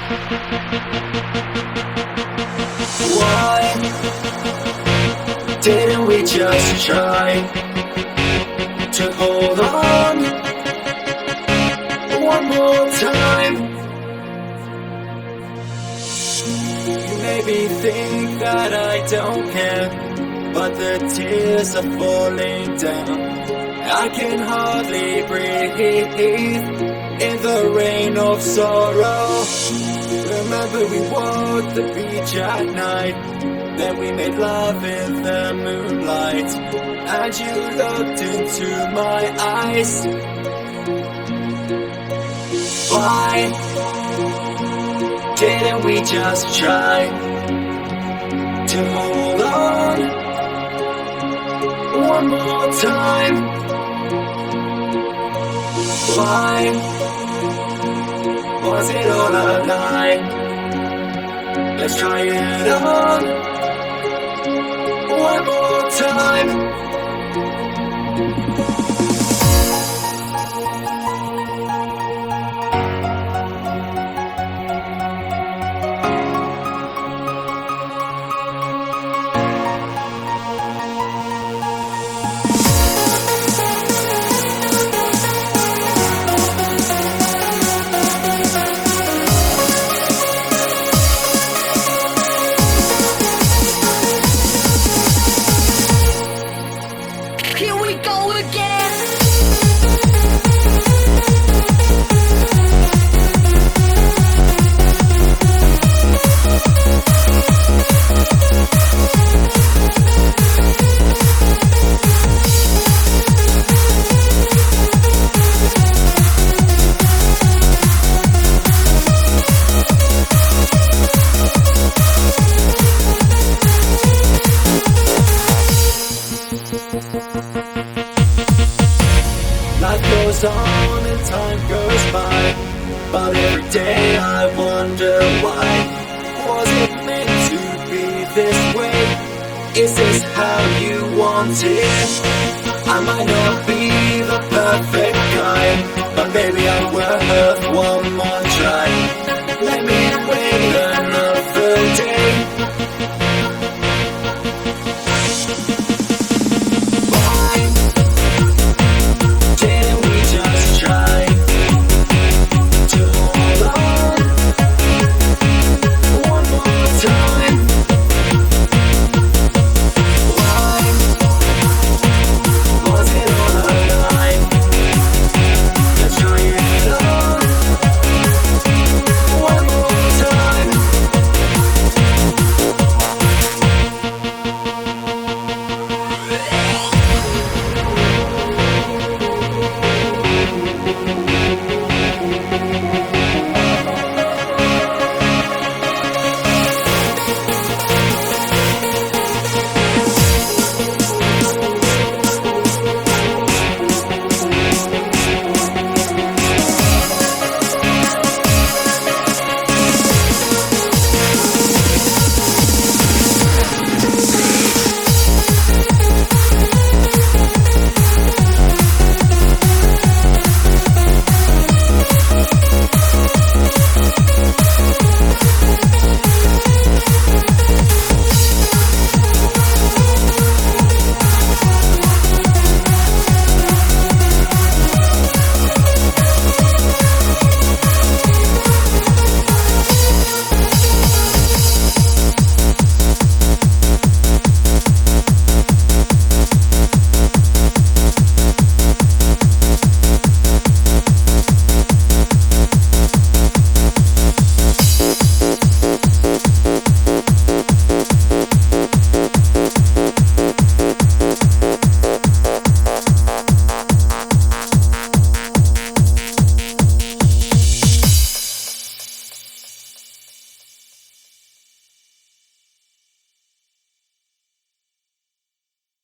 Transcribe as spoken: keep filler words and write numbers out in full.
Why didn't we just try to hold on one more time? You maybe think that I don't care, but the tears are falling down. I can hardly breathe in the rain of sorrow. Remember we walked the beach at night, then we made love in the moonlight, and you looked into my eyes. Why didn't we just try to hold on one more time? Why was it all a lie? Let's try it on one more time. Here we go again. Life goes on and time goes by, but every day I wonder why. Was it meant to be this way? Is this how you want it? I might not be the perfect guy, but baby I'm worth one more